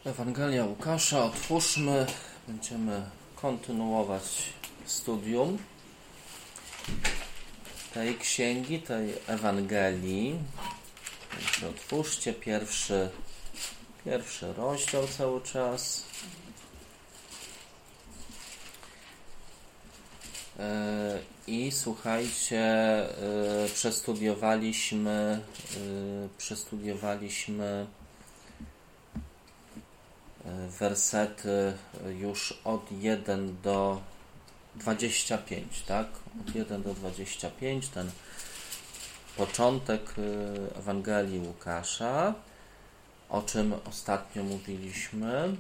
Ewangelia Łukasza, otwórzmy, będziemy kontynuować studium tej księgi, tej Ewangelii. Więc otwórzcie pierwszy rozdział cały czas. I słuchajcie, przestudiowaliśmy wersety już od 1 do 25, tak? Od 1 do 25, ten początek Ewangelii Łukasza, o czym ostatnio mówiliśmy.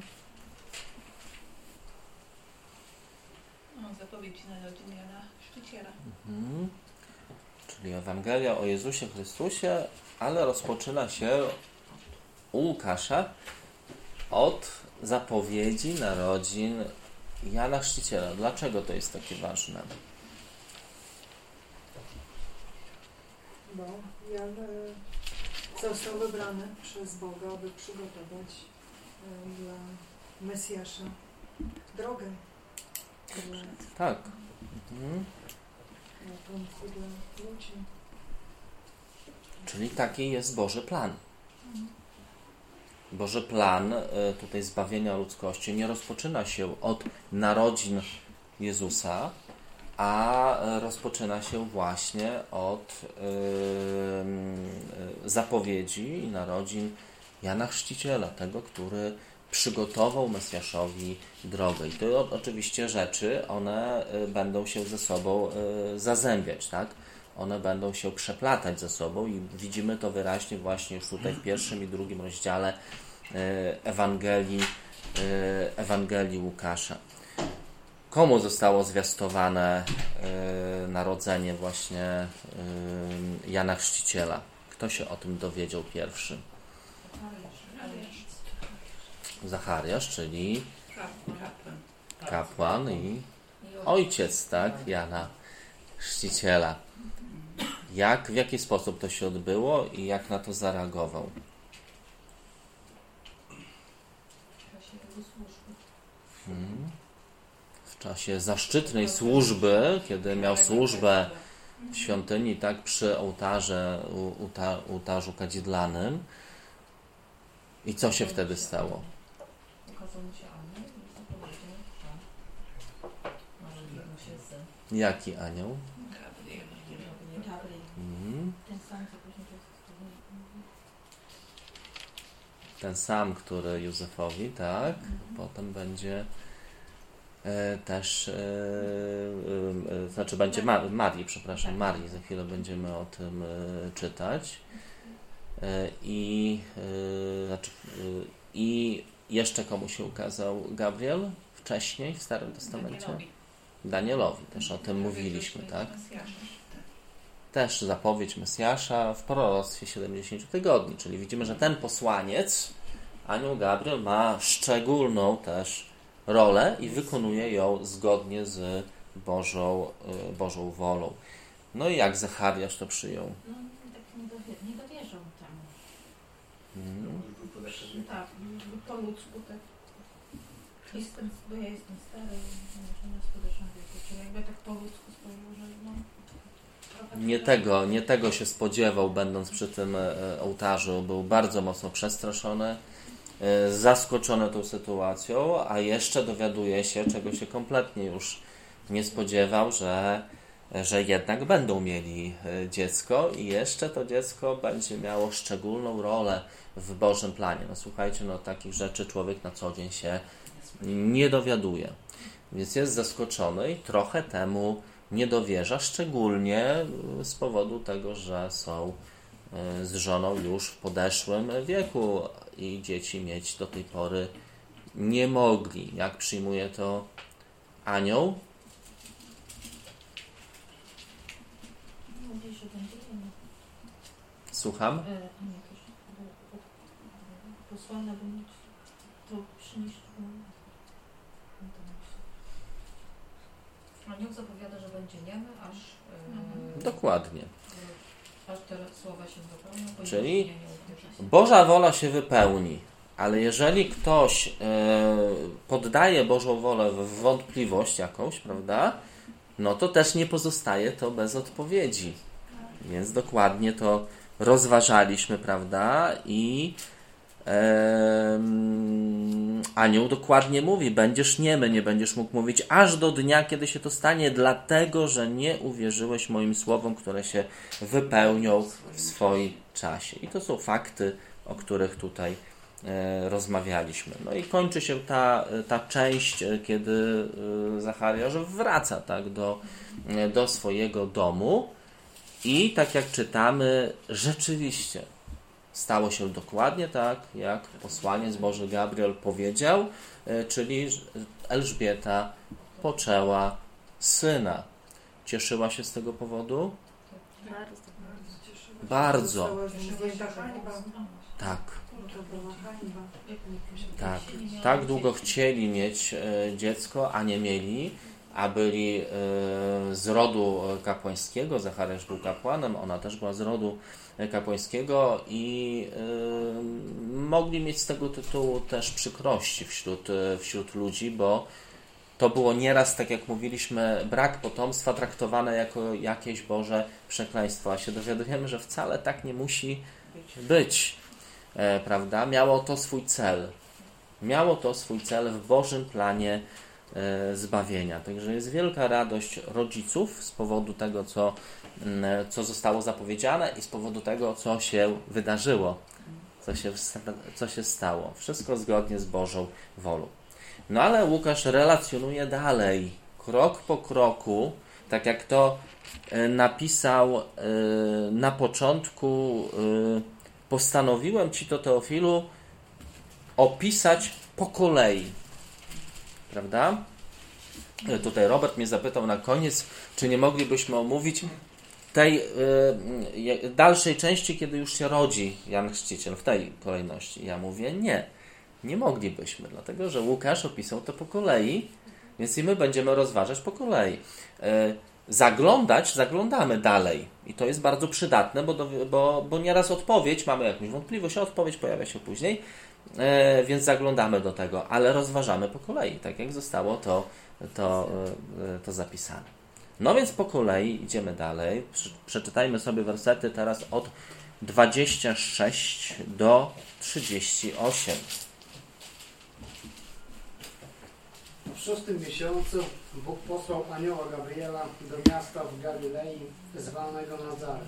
Zapowiedź narodzin Jana Chrzciciela. Czyli Ewangelia o Jezusie Chrystusie, ale rozpoczyna się u Łukasza od zapowiedzi narodzin Jana Chrzciciela. Dlaczego to jest takie ważne? Bo Jan został wybrany przez Boga, aby przygotować dla Mesjasza drogę. Tak. Ratunku dla ludzi. Czyli taki jest Boży plan. Boży plan tutaj zbawienia ludzkości nie rozpoczyna się od narodzin Jezusa, a rozpoczyna się właśnie od zapowiedzi i narodzin Jana Chrzciciela, tego, który przygotował Mesjaszowi drogę. I to oczywiście rzeczy, one będą się ze sobą zazębiać, tak? One będą się przeplatać ze sobą i widzimy to wyraźnie właśnie już tutaj w pierwszym i drugim rozdziale Ewangelii Łukasza. Komu zostało zwiastowane narodzenie właśnie Jana Chrzciciela? Kto się o tym dowiedział pierwszy? Zachariasz, czyli kapłan i ojciec, tak? Jana Chrzciciela. W jaki sposób to się odbyło i jak na to zareagował? W czasie zaszczytnej służby, kiedy miał służbę w świątyni, tak, przy ołtarzu kadzidlanym. I co się wtedy stało? Jaki anioł? Ten sam, który Józefowi, tak? Potem będzie też, znaczy będzie Marii, za chwilę będziemy o tym czytać. I jeszcze komu się ukazał Gabriel wcześniej w Starym Testamencie? Danielowi, też o tym mówiliśmy, tak? Też zapowiedź Mesjasza w proroctwie 70 tygodni, czyli widzimy, że ten posłaniec, anioł Gabriel, ma szczególną też rolę i wykonuje ją zgodnie z Bożą wolą. No i jak Zachariasz to przyjął? No, tak nie dowierzał temu. Tak, po ludzku tak. Bo ja jestem stary, nie spodeszam wieku, czyli jakby tak po ludzku spojrzał, że Nie tego się spodziewał, będąc przy tym ołtarzu. Był bardzo mocno przestraszony, zaskoczony tą sytuacją, a jeszcze dowiaduje się, czego się kompletnie już nie spodziewał, że jednak będą mieli dziecko i jeszcze to dziecko będzie miało szczególną rolę w Bożym planie. No słuchajcie, takich rzeczy człowiek na co dzień się nie dowiaduje. Więc jest zaskoczony i trochę temu nie dowierza, szczególnie z powodu tego, że są z żoną już w podeszłym wieku i dzieci mieć do tej pory nie mogli. Jak przyjmuje to anioł? Mówi, że będzie Słucham? posłana, by mieć to przynieść. Anioł zapowiada, że będzie niemy, aż Dokładnie. aż te słowa się wypełnią. Czyli Boża wola się wypełni, Ale jeżeli ktoś poddaje Bożą wolę w wątpliwość jakąś, prawda, no to też nie pozostaje to bez odpowiedzi. Więc dokładnie to rozważaliśmy, prawda, i anioł dokładnie mówi, będziesz niemy, nie będziesz mógł mówić aż do dnia, kiedy się to stanie, dlatego, że nie uwierzyłeś moim słowom, które się wypełnią w swoim czasie. I to są fakty, o których tutaj rozmawialiśmy. No i kończy się ta część, kiedy Zachariasz wraca, tak, do swojego domu i tak jak czytamy, rzeczywiście stało się dokładnie tak, jak posłaniec Boży Gabriel powiedział, czyli Elżbieta poczęła syna. Cieszyła się z tego powodu? Bardzo. Tak. Tak długo chcieli mieć dziecko, a nie mieli, a byli z rodu kapłańskiego. Zachariasz był kapłanem, ona też była z rodu kapłańskiego i mogli mieć z tego tytułu też przykrości wśród ludzi, bo to było nieraz, tak jak mówiliśmy, brak potomstwa traktowane jako jakieś Boże przekleństwo, a się dowiadujemy, że wcale tak nie musi być, prawda? Miało to swój cel. Miało to swój cel w Bożym planie zbawienia. Także jest wielka radość rodziców z powodu tego, co zostało zapowiedziane i z powodu tego, co się wydarzyło, co się stało. Wszystko zgodnie z Bożą wolą. No ale Łukasz relacjonuje dalej, krok po kroku, tak jak to napisał na początku, postanowiłem Ci to, Teofilu, opisać po kolei. Prawda? Tutaj Robert mnie zapytał na koniec, czy nie moglibyśmy omówić tej dalszej części, kiedy już się rodzi Jan Chrzciciel, w tej kolejności. Ja mówię nie moglibyśmy, dlatego że Łukasz opisał to po kolei, więc i my będziemy rozważać po kolei. Zaglądamy dalej i to jest bardzo przydatne, bo nieraz odpowiedź, mamy jakąś wątpliwość, a odpowiedź pojawia się później, więc zaglądamy do tego, ale rozważamy po kolei, tak jak zostało to zapisane. No więc po kolei idziemy dalej. Przeczytajmy sobie wersety teraz od 26 do 38. W 6. miesiącu Bóg posłał anioła Gabriela do miasta w Galilei zwanego Nazaret,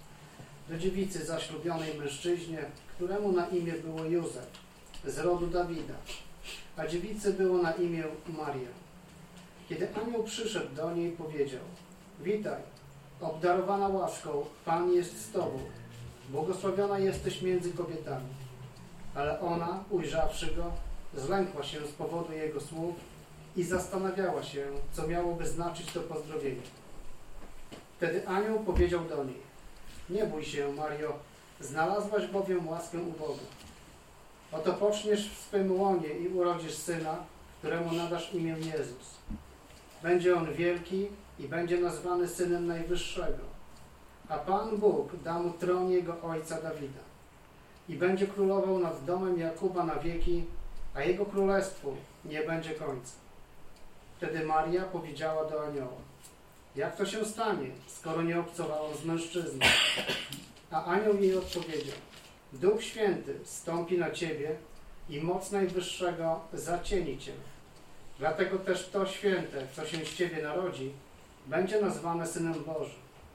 do dziewicy zaślubionej mężczyźnie, któremu na imię było Józef, z rodu Dawida, a dziewicy było na imię Maria. Kiedy anioł przyszedł do niej, powiedział: witaj, obdarowana łaską, Pan jest z tobą, błogosławiona jesteś między kobietami. Ale ona, ujrzawszy go, zlękła się z powodu jego słów i zastanawiała się, co miałoby znaczyć to pozdrowienie. Wtedy anioł powiedział do niej: nie bój się, Mario, znalazłaś bowiem łaskę u Boga. Oto poczniesz w swym łonie i urodzisz syna, któremu nadasz imię Jezus. Będzie on wielki i będzie nazwany Synem Najwyższego. A Pan Bóg da mu tron jego ojca Dawida. I będzie królował nad domem Jakuba na wieki, a jego królestwu nie będzie końca. Wtedy Maria powiedziała do anioła: jak to się stanie, skoro nie obcowałam z mężczyzną? A anioł jej odpowiedział: Duch Święty stąpi na ciebie i moc Najwyższego zacieni cię. Dlatego też to święte, co się z ciebie narodzi, będzie nazwane Synem Bożym.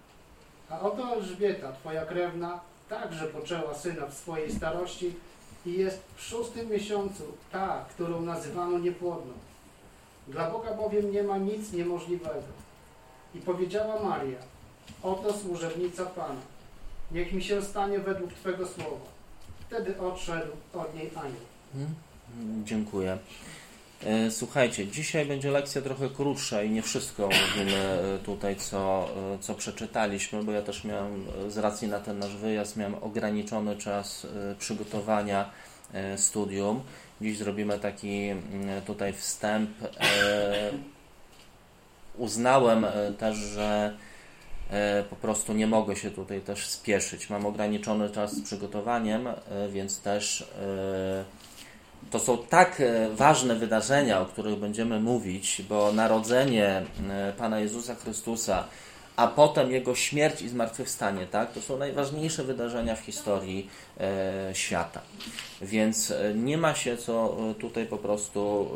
A oto Elżbieta, twoja krewna, także poczęła syna w swojej starości i jest w 6. miesiącu ta, którą nazywano niepłodną. Dla Boga bowiem nie ma nic niemożliwego. I powiedziała Maria: oto służebnica Pana. Niech mi się stanie według Twego słowa. Wtedy odszedł od niej anioł. Dziękuję. Słuchajcie, dzisiaj będzie lekcja trochę krótsza i nie wszystko mówimy tutaj, co przeczytaliśmy, bo ja też miałem, z racji na ten nasz wyjazd, miałem ograniczony czas przygotowania studium. Dziś zrobimy taki tutaj wstęp. Uznałem też, że po prostu nie mogę się tutaj też spieszyć. Mam ograniczony czas z przygotowaniem, więc też To są tak ważne wydarzenia, o których będziemy mówić, bo narodzenie Pana Jezusa Chrystusa, a potem Jego śmierć i zmartwychwstanie, tak? To są najważniejsze wydarzenia w historii świata. Więc nie ma się co tutaj po prostu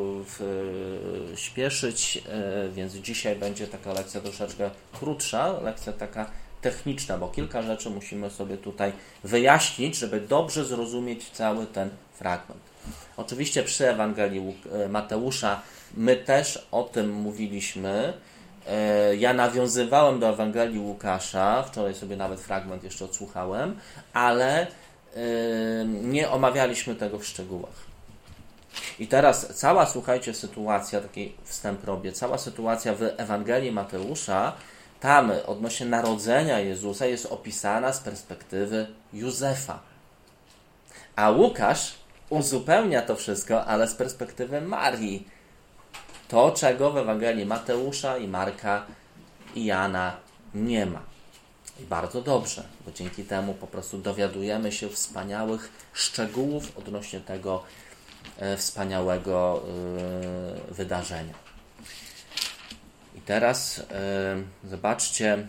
śpieszyć, więc dzisiaj będzie taka lekcja troszeczkę krótsza, lekcja taka techniczna, bo kilka rzeczy musimy sobie tutaj wyjaśnić, żeby dobrze zrozumieć cały ten fragment. Oczywiście przy Ewangelii Mateusza my też o tym mówiliśmy. Ja nawiązywałem do Ewangelii Łukasza, wczoraj sobie nawet fragment jeszcze odsłuchałem, ale nie omawialiśmy tego w szczegółach. I teraz cała, słuchajcie, sytuacja, taki wstęp robię, cała sytuacja w Ewangelii Mateusza, tam odnośnie narodzenia Jezusa jest opisana z perspektywy Józefa. A Łukasz uzupełnia to wszystko, ale z perspektywy Marii. To, czego w Ewangelii Mateusza i Marka i Jana nie ma. I bardzo dobrze, bo dzięki temu po prostu dowiadujemy się wspaniałych szczegółów odnośnie tego wspaniałego wydarzenia. I teraz zobaczcie,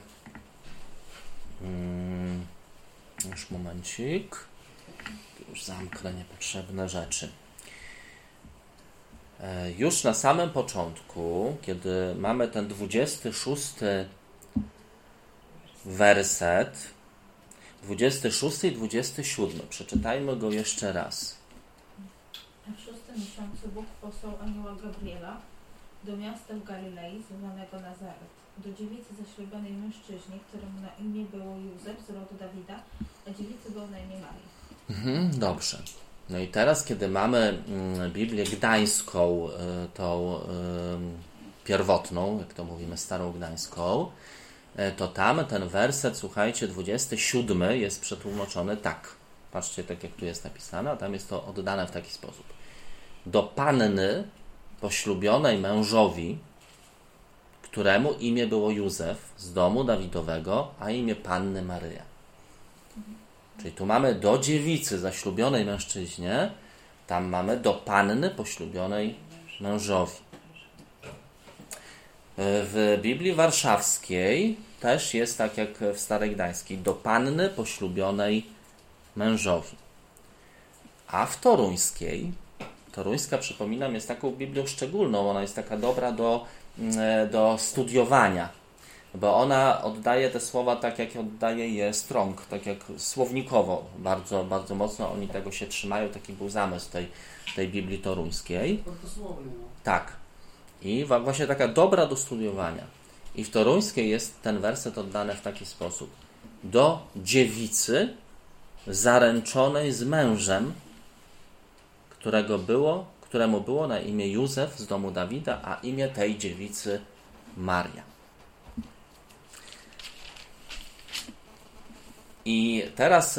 już momencik, już zamknę niepotrzebne rzeczy. Już na samym początku, kiedy mamy ten 26 werset, 26 i 27, przeczytajmy go jeszcze raz. W 6. miesiącu Bóg posłał anioła Gabriela do miasta w Galilei zwanego Nazaret, do dziewicy zaślubionej mężczyźnie, któremu na imię było Józef z rodu Dawida, a dziewicy było na imię Marii. Dobrze. No i teraz, kiedy mamy Biblię gdańską, tą pierwotną, jak to mówimy, starą gdańską, to tam ten werset, słuchajcie, 27 jest przetłumaczony tak. Patrzcie, tak jak tu jest napisane, a tam jest to oddane w taki sposób. Do panny poślubionej mężowi, któremu imię było Józef z domu Dawidowego, a imię Panny Maryja. Czyli tu mamy do dziewicy zaślubionej mężczyźnie, tam mamy do panny poślubionej mężowi. W Biblii Warszawskiej też jest tak jak w Starej Gdańskiej, do panny poślubionej mężowi. A w Toruńskiej, Toruńska, przypominam, jest taką Biblią szczególną, ona jest taka dobra do studiowania, bo ona oddaje te słowa tak, jak oddaje je Strong, tak jak słownikowo, bardzo, bardzo mocno oni tego się trzymają, taki był zamysł tej Biblii toruńskiej. Tak. I właśnie taka dobra do studiowania. I w toruńskiej jest ten werset oddany w taki sposób. Do dziewicy zaręczonej z mężem, któremu było na imię Józef z domu Dawida, a imię tej dziewicy Maria. I teraz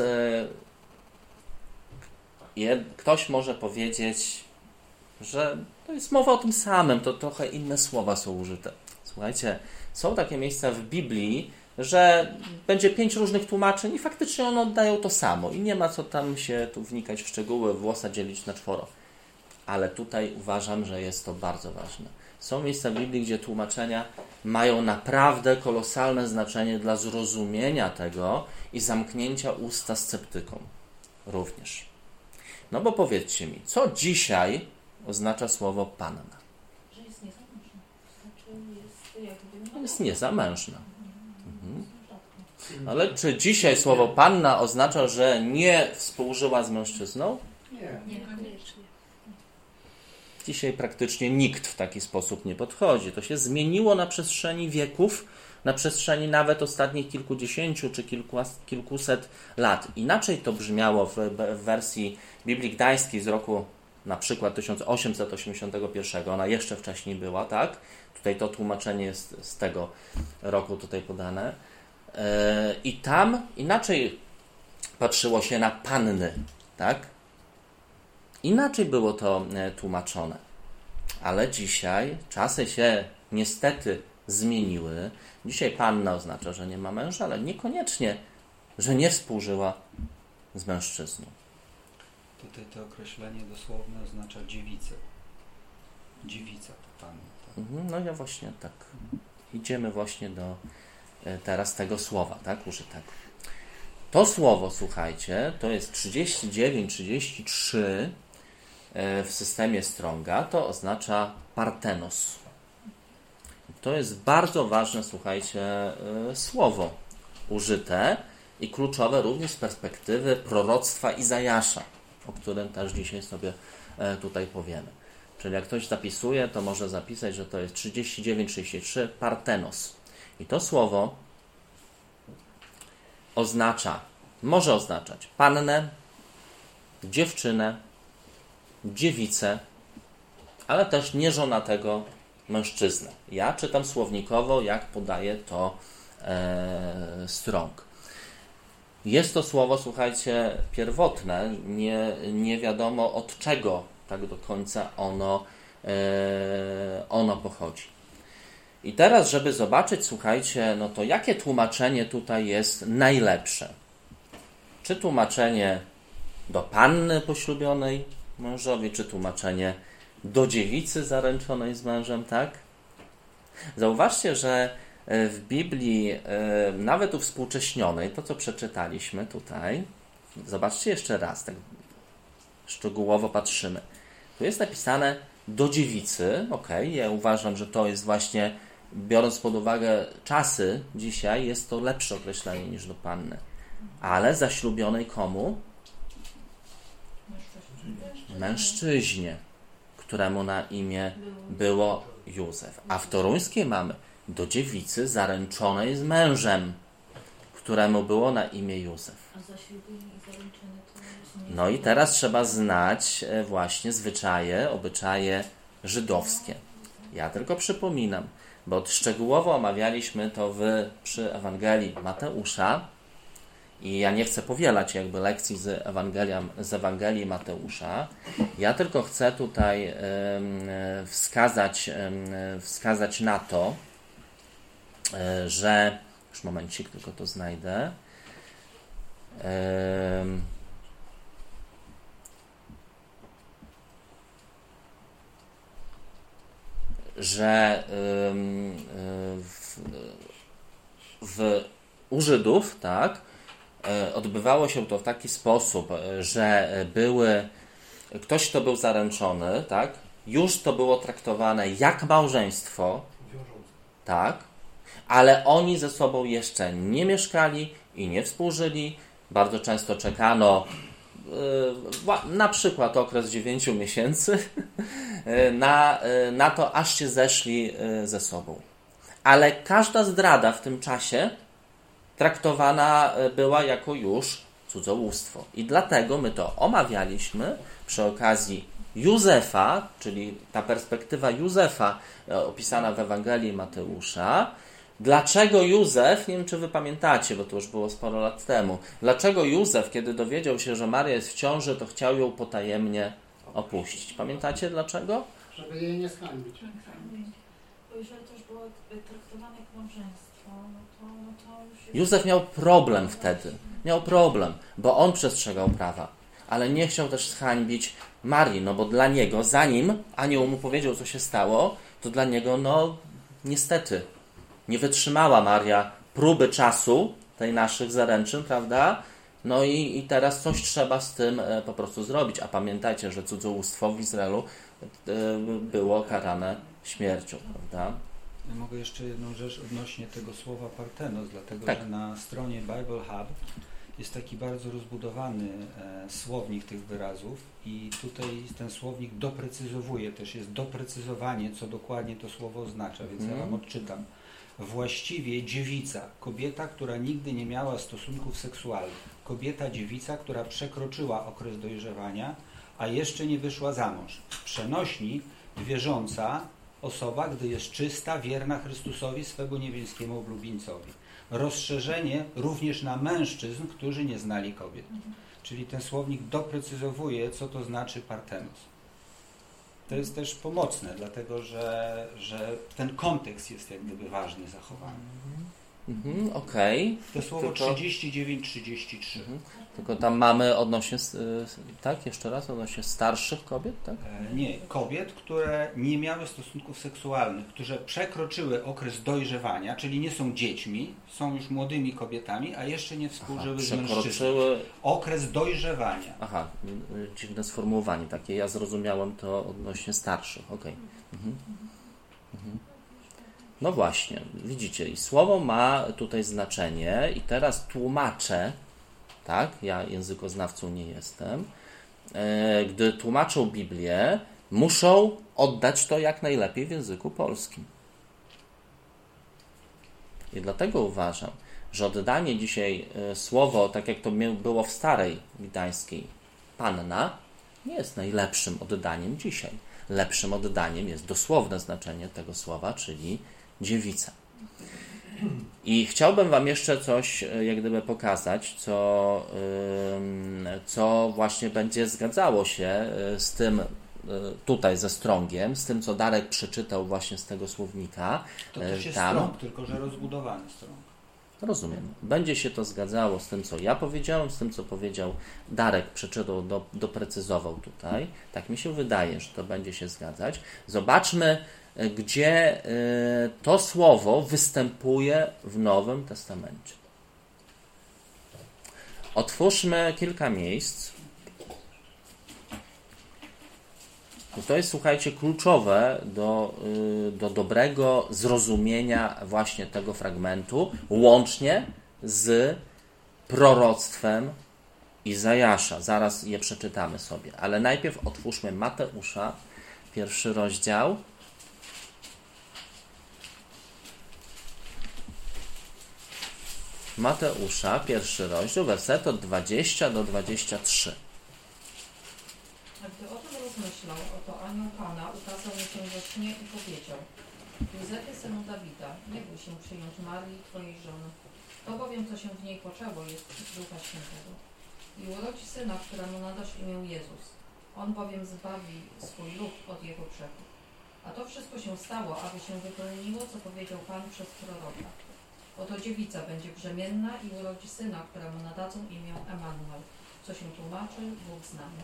ktoś może powiedzieć, że to jest mowa o tym samym, to trochę inne słowa są użyte. Słuchajcie, są takie miejsca w Biblii, że będzie 5 różnych tłumaczeń i faktycznie one oddają to samo i nie ma co tam się tu wnikać w szczegóły, włosa dzielić na czworo. Ale tutaj uważam, że jest to bardzo ważne. Są miejsca w Biblii, gdzie tłumaczenia mają naprawdę kolosalne znaczenie dla zrozumienia tego i zamknięcia usta sceptykom również. No bo powiedzcie mi, co dzisiaj oznacza słowo panna? Że jest niezamężna. Znaczy jest niezamężna. Ale czy dzisiaj słowo panna oznacza, że nie współżyła z mężczyzną? Nie, niekoniecznie. Dzisiaj praktycznie nikt w taki sposób nie podchodzi. To się zmieniło na przestrzeni wieków, na przestrzeni nawet ostatnich kilkudziesięciu czy kilkuset lat. Inaczej to brzmiało w wersji Biblii Gdańskiej z roku na przykład 1881. Ona jeszcze wcześniej była, tak? Tutaj to tłumaczenie jest z tego roku tutaj podane. I tam inaczej patrzyło się na panny, tak? Inaczej było to tłumaczone. Ale dzisiaj czasy się niestety zmieniły. Dzisiaj panna oznacza, że nie ma męża, ale niekoniecznie, że nie współżyła z mężczyzną. Tutaj to określenie dosłowne oznacza dziewicę. Dziewica to Pan. Tak? No ja właśnie tak. Idziemy właśnie do teraz tego słowa, tak, użytego. To słowo, słuchajcie, to jest 39-33 w systemie Stronga, to oznacza partenos. To jest bardzo ważne, słuchajcie, słowo użyte i kluczowe również z perspektywy proroctwa Izajasza, o którym też dzisiaj sobie tutaj powiemy. Czyli jak ktoś zapisuje, to może zapisać, że to jest 39-33 partenos. I to słowo może oznaczać pannę, dziewczynę, dziewicę, ale też nieżonatego mężczyznę. Ja czytam słownikowo, jak podaje to Strong. Jest to słowo, słuchajcie, pierwotne, nie wiadomo od czego tak do końca ono pochodzi. I teraz, żeby zobaczyć, słuchajcie, no to jakie tłumaczenie tutaj jest najlepsze? Czy tłumaczenie do panny poślubionej mężowi, czy tłumaczenie do dziewicy zaręczonej z mężem, tak? Zauważcie, że w Biblii, nawet uwspółcześnionej, to co przeczytaliśmy tutaj, zobaczcie jeszcze raz, tak szczegółowo patrzymy. Tu jest napisane do dziewicy, ja uważam, że to jest właśnie, biorąc pod uwagę czasy dzisiaj, jest to lepsze określenie niż do panny. Ale zaślubionej komu? Mężczyźnie, któremu na imię było Józef. A w toruńskiej mamy do dziewicy zaręczonej z mężem, któremu było na imię Józef. A zaślubienie i zaręczenie to jest nie... No i teraz trzeba znać właśnie obyczaje żydowskie. Ja tylko przypominam, bo szczegółowo omawialiśmy to przy Ewangelii Mateusza i ja nie chcę powielać jakby lekcji z Ewangelii Mateusza. Ja tylko chcę tutaj wskazać na to, że już momencik, tylko to znajdę. Że u Żydów, tak, odbywało się to w taki sposób, że ktoś, kto był zaręczony, tak, już to było traktowane jak małżeństwo, tak, ale oni ze sobą jeszcze nie mieszkali i nie współżyli. Bardzo często czekano na przykład okres 9 miesięcy na to, aż się zeszli ze sobą. Ale każda zdrada w tym czasie traktowana była jako już cudzołóstwo. I dlatego my to omawialiśmy przy okazji Józefa, czyli ta perspektywa Józefa opisana w Ewangelii Mateusza. Dlaczego Józef, nie wiem czy wy pamiętacie, bo to już było sporo lat temu, dlaczego Józef, kiedy dowiedział się, że Maria jest w ciąży, to chciał ją potajemnie opuścić. Pamiętacie dlaczego? Żeby jej nie zhańbić. Bo jeżeli też było traktowane jak małżeństwo, no to już jest... Józef miał problem wtedy. Miał problem, bo on przestrzegał prawa, ale nie chciał też zhańbić Marii, no bo dla niego, zanim anioł mu powiedział, co się stało, to dla niego, no niestety, nie wytrzymała Maria próby czasu tej naszych zaręczyn, prawda? No i teraz coś trzeba z tym po prostu zrobić. A pamiętajcie, że cudzołóstwo w Izraelu było karane śmiercią, prawda? Ja mogę jeszcze jedną rzecz odnośnie tego słowa partenos, dlatego tak, że na stronie Bible Hub jest taki bardzo rozbudowany słownik tych wyrazów i tutaj ten słownik doprecyzowuje, też jest doprecyzowanie, co dokładnie to słowo oznacza, więc ja wam odczytam. Właściwie dziewica, kobieta, która nigdy nie miała stosunków seksualnych, kobieta dziewica, która przekroczyła okres dojrzewania, a jeszcze nie wyszła za mąż. Przenośni, wierząca osoba, gdy jest czysta, wierna Chrystusowi, swego niebieskiemu oblubieńcowi. Rozszerzenie również na mężczyzn, którzy nie znali kobiet. Czyli ten słownik doprecyzowuje, co to znaczy partenos. To jest też pomocne, dlatego że ten kontekst jest jak gdyby ważny zachowany. Okej. To słowo Tylko- 39-33. Tylko tam mamy odnośnie, tak, jeszcze raz, odnośnie starszych kobiet, tak? Nie, kobiet, które nie miały stosunków seksualnych, które przekroczyły okres dojrzewania, czyli nie są dziećmi, są już młodymi kobietami, a jeszcze nie współżyły z mężczyzną. Przekroczyły... Okres dojrzewania. Aha, dziwne sformułowanie takie. Ja zrozumiałem to odnośnie starszych. Okej. No właśnie, widzicie, i słowo ma tutaj znaczenie i teraz tłumaczę, tak, ja językoznawcą nie jestem, gdy tłumaczą Biblię, muszą oddać to jak najlepiej w języku polskim. I dlatego uważam, że oddanie dzisiaj słowo, tak jak to było w starej gdańskiej, panna, nie jest najlepszym oddaniem dzisiaj. Lepszym oddaniem jest dosłowne znaczenie tego słowa, czyli dziewica. I chciałbym Wam jeszcze coś jak gdyby pokazać, co właśnie będzie zgadzało się z tym tutaj ze Strongiem, z tym, co Darek przeczytał właśnie z tego słownika. To też jest tam. Strong, tylko że rozbudowany Strong. Rozumiem. Będzie się to zgadzało z tym, co ja powiedziałem, z tym, co powiedział Darek, przeczytał, doprecyzował tutaj. Tak mi się wydaje, że to będzie się zgadzać. Zobaczmy, gdzie to słowo występuje w Nowym Testamencie. Otwórzmy kilka miejsc. To jest, słuchajcie, kluczowe do dobrego zrozumienia właśnie tego fragmentu, łącznie z proroctwem Izajasza. Zaraz je przeczytamy sobie, ale najpierw otwórzmy Mateusza, 1 rozdział. Mateusza, 1 rozdział, wersety od 20 do 23. A gdy o tym rozmyślał, oto anioł Pana ukazał mu się we śnie i powiedział: Józefie, synu Dawida, nie bój się przyjąć Marii, twojej żony, to bowiem, co się w niej poczęło, jest z Ducha Świętego. I urodzi syna, któremu nadasz imię Jezus. On bowiem zbawi swój lud od jego grzechów. A to wszystko się stało, aby się wypełniło, co powiedział Pan przez proroka. Oto dziewica będzie brzemienna i urodzi syna, któremu nadadzą imię Emanuel, co się tłumaczy Bóg z nami.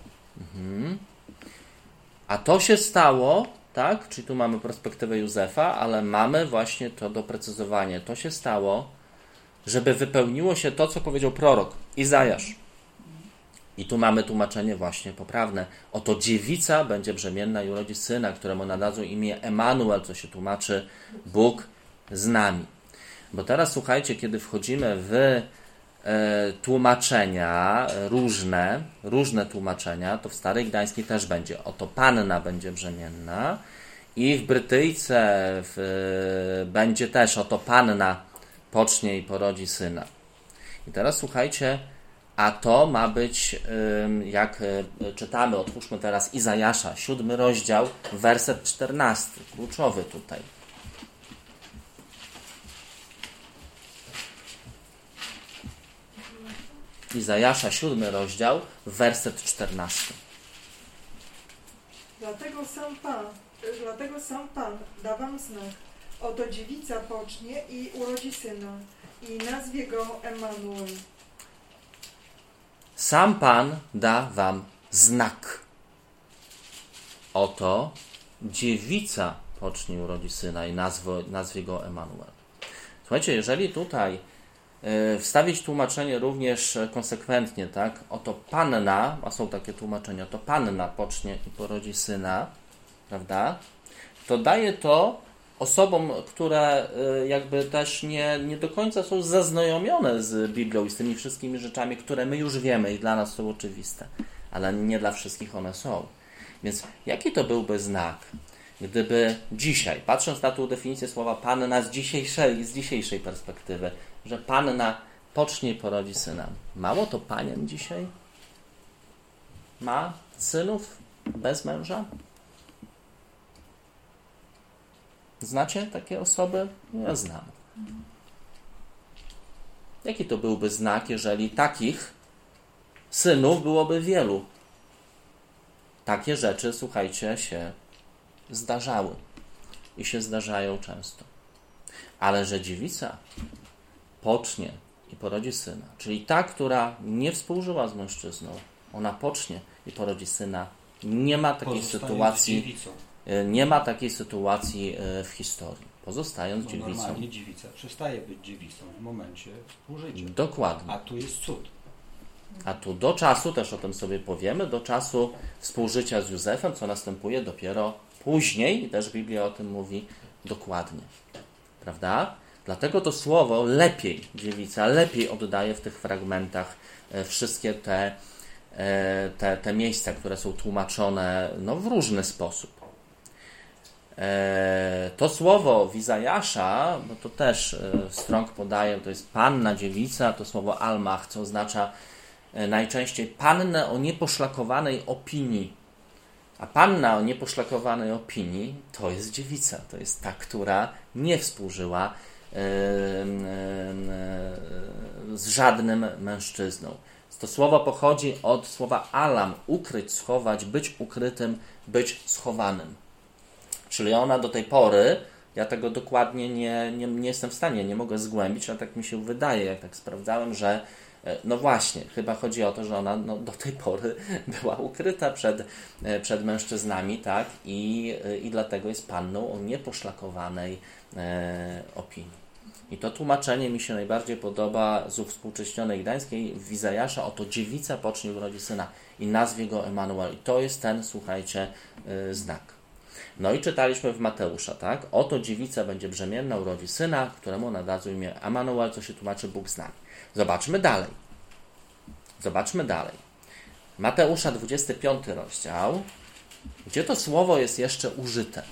A to się stało, tak? Czyli tu mamy perspektywę Józefa, ale mamy właśnie to doprecyzowanie. To się stało, żeby wypełniło się to, co powiedział prorok Izajasz. I tu mamy tłumaczenie właśnie poprawne. Oto dziewica będzie brzemienna i urodzi syna, któremu nadadzą imię Emanuel, co się tłumaczy Bóg z nami. Bo teraz słuchajcie, kiedy wchodzimy w tłumaczenia różne tłumaczenia, to w Starej Gdańskiej też będzie. Oto panna będzie brzemienna i w Brytyjce będzie też oto panna pocznie i porodzi syna. I teraz słuchajcie, a to ma być, jak czytamy, otwórzmy teraz Izajasza, 7 rozdział, werset 14, kluczowy tutaj. Izajasza, 7 rozdział, werset 14. Dlatego sam Pan da wam znak. Oto dziewica pocznie i urodzi syna i nazwie go Emanuel. Sam Pan da wam znak. Oto dziewica pocznie i urodzi syna i nazwie go Emanuel. Słuchajcie, jeżeli tutaj wstawić tłumaczenie również konsekwentnie, tak? Oto panna, a są takie tłumaczenia, to panna pocznie i porodzi syna, prawda? To daje to osobom, które jakby też nie do końca są zaznajomione z Biblią i z tymi wszystkimi rzeczami, które my już wiemy i dla nas są oczywiste, ale nie dla wszystkich one są. Więc jaki to byłby znak, gdyby dzisiaj, patrząc na tą definicję słowa panna z dzisiejszej perspektywy, że panna pocznie i porodzi syna. Mało to panien dzisiaj ma synów bez męża? Znacie takie osoby? Ja znam. Jaki to byłby znak, jeżeli takich synów byłoby wielu? Takie rzeczy, słuchajcie, się zdarzały i się zdarzają często. Ale że dziewica pocznie i porodzi syna. Czyli ta, która nie współżyła z mężczyzną, ona pocznie i porodzi syna. Nie ma takiej sytuacji. Nie ma takiej sytuacji w historii. Pozostając dziewicą. Normalnie dziewica przestaje być dziewicą w momencie współżycia. Dokładnie. A tu jest cud. A tu do czasu, też o tym sobie powiemy, do czasu współżycia z Józefem, co następuje dopiero później, też Biblia o tym mówi dokładnie. Prawda? Dlatego to słowo lepiej, dziewica, lepiej oddaje w tych fragmentach wszystkie te miejsca, które są tłumaczone w różny sposób. To słowo w Izajasza, bo to też Strong podaje, to jest panna, dziewica, to słowo almach, co oznacza najczęściej pannę o nieposzlakowanej opinii. A panna o nieposzlakowanej opinii to jest dziewica, to jest ta, która nie współżyła z żadnym mężczyzną. To słowo pochodzi od słowa alam, ukryć, schować, być ukrytym, być schowanym. Czyli ona do tej pory, ja tego dokładnie nie jestem w stanie, nie mogę zgłębić, ale tak mi się wydaje, jak tak sprawdzałem, że no właśnie, chyba chodzi o to, że ona do tej pory była ukryta przed mężczyznami, tak? I dlatego jest panną o nieposzlakowanej opinii. I to tłumaczenie mi się najbardziej podoba z uwspółcześnionej gdańskiej w Izajasza, oto dziewica pocznie urodzi syna i nazwie go Emanuel. I to jest ten, słuchajcie, znak. No i czytaliśmy w Mateusza, tak? Oto dziewica będzie brzemienna, urodzi syna, któremu nadadzą imię Emanuel, co się tłumaczy Bóg z nami. Zobaczmy dalej. Mateusza 25 rozdział, gdzie to słowo jest jeszcze użyte.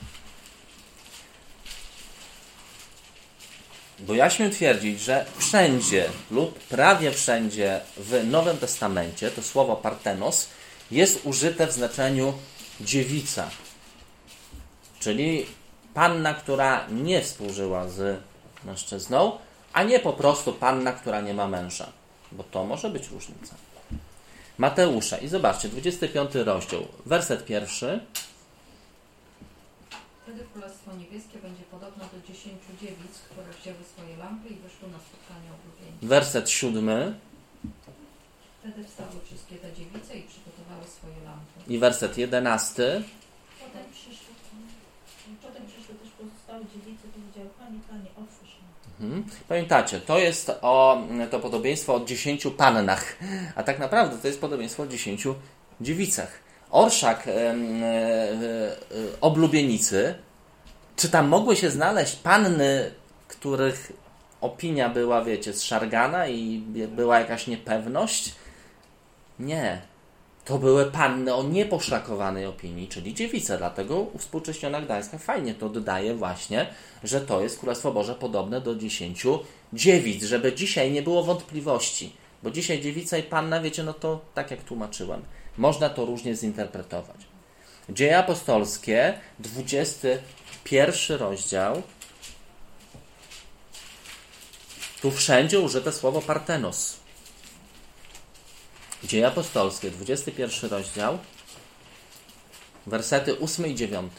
Bo ja śmiem twierdzić, że wszędzie lub prawie wszędzie w Nowym Testamencie to słowo partenos jest użyte w znaczeniu dziewica. Czyli panna, która nie współżyła z mężczyzną, a nie po prostu panna, która nie ma męża. Bo to może być różnica. Mateusza. I zobaczcie, 25 rozdział, werset 1. Wtedy Królestwo Niebieskie będzie podobne do 10 dziewic, które wzięły swoje lampy i wyszły na spotkanie oblubieńców. Werset 7. Wtedy wstały wszystkie te dziewice i przygotowały swoje lampy. I werset 11. Potem przyszły też pozostałe dziewice, powiedziały: Panie, otwórz nam. Pamiętacie, to jest to podobieństwo o 10 pannach, a tak naprawdę to jest podobieństwo o 10 dziewicach. Orszak oblubienicy, czy tam mogły się znaleźć panny, których opinia była, zszargana i była jakaś niepewność? Nie. To były panny o nieposzlakowanej opinii, czyli dziewice. Dlatego uwspółcześniona Gdańska fajnie to dodaje właśnie, że to jest Królestwo Boże podobne do 10 dziewic, żeby dzisiaj nie było wątpliwości. Bo dzisiaj dziewica i panna, to tak jak tłumaczyłem, można to różnie zinterpretować. Dzieje apostolskie, 21 rozdział. Tu wszędzie użyte słowo partenos. Dzieje apostolskie, 21 rozdział, wersety 8 i 9.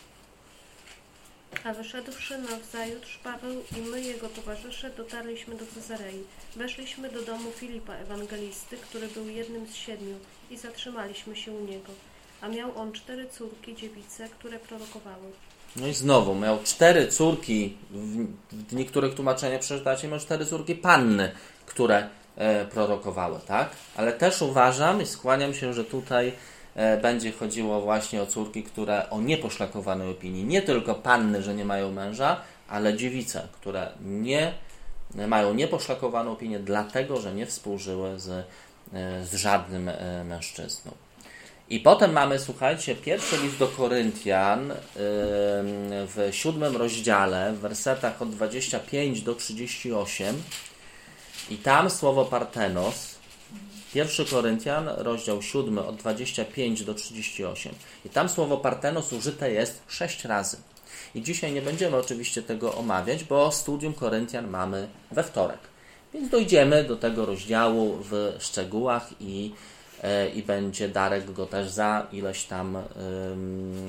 A wyszedłszy nazajutrz Paweł i my, jego towarzysze, dotarliśmy do Cezarei. Weszliśmy do domu Filipa Ewangelisty, który był jednym z 7 i zatrzymaliśmy się u niego. A miał on 4 córki, dziewice, które prorokowały. No i znowu, miał 4 córki, w niektórych tłumaczeniach przeczytacie, miał 4 córki panny, które prorokowały, tak? Ale też uważam i skłaniam się, że tutaj będzie chodziło właśnie o córki, które o nieposzlakowanej opinii. Nie tylko panny, że nie mają męża, ale dziewice, które nie mają nieposzlakowaną opinię, dlatego, że nie współżyły z żadnym mężczyzną. I potem mamy, słuchajcie, pierwszy list do Koryntian w 7 rozdziale, w wersetach od 25 do 38. I tam słowo partenos, 1 Koryntian, rozdział 7, od 25 do 38. I tam słowo partenos użyte jest 6 razy. I dzisiaj nie będziemy oczywiście tego omawiać, bo studium Koryntian mamy we wtorek. Więc dojdziemy do tego rozdziału w szczegółach i będzie Darek go też za ileś tam